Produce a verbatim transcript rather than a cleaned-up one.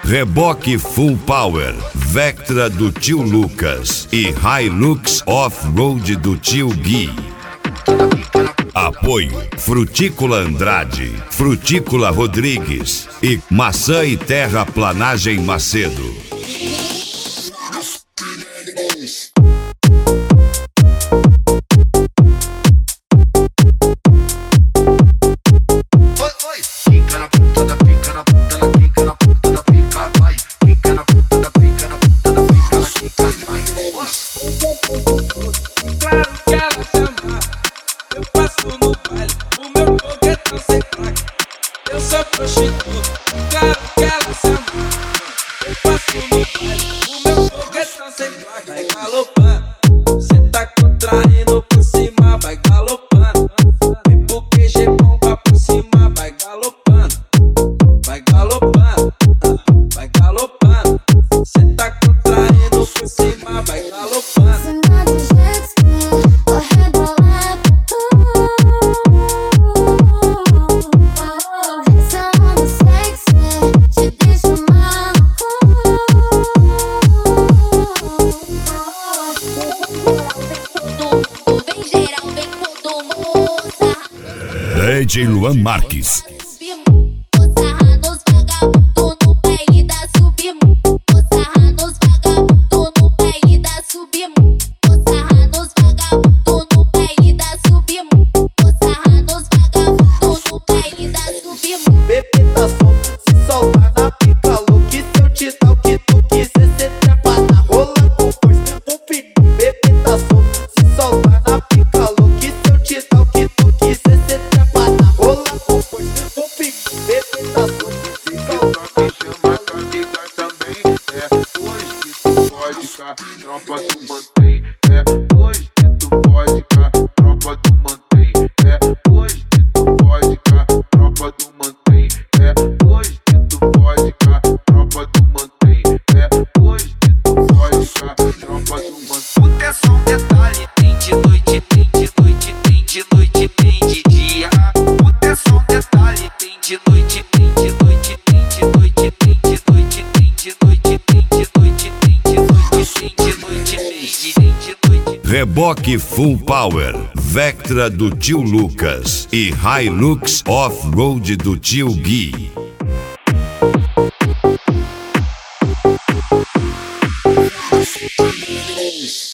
Reboque Full Power, Vectra do tio Lucas e Hilux Off-Road do tio Gui. Apoio Frutícola Andrade, Frutícola Rodrigues e Maçã e Terraplanagem Macedo. Eu sou prostituto, claro que ela se ama. Eu passo no baile, o meu foguetão sem placa. Vai galopando, cê tá contraindo por cima, vai galopando. Vem pro Q G bomba por cima, vai galopando. Vai galopando, vai galopando. Cê tá contraindo por cima, vai galopando. D J Luan Marques. Tropa do mantém, é hoje que tu pode cá, tropa do mantém, é hoje que tu pode cá, tropa do mantém, é hoje que tu pode cá, tropa do mantém, é hoje que tu pode cá, tropa do mantém. Puta é só um detalhe, tem de noite, tem de noite, tem de noite, tem de dia. Puta é só um detalhe, tem de noite, tem de noite, tem de noite, tem de noite, tem de noite, tem de noite, tem de noite, tem de noite. Reboque Full Power, Vectra do tio Lucas e Hilux Off-Road do tio Gui.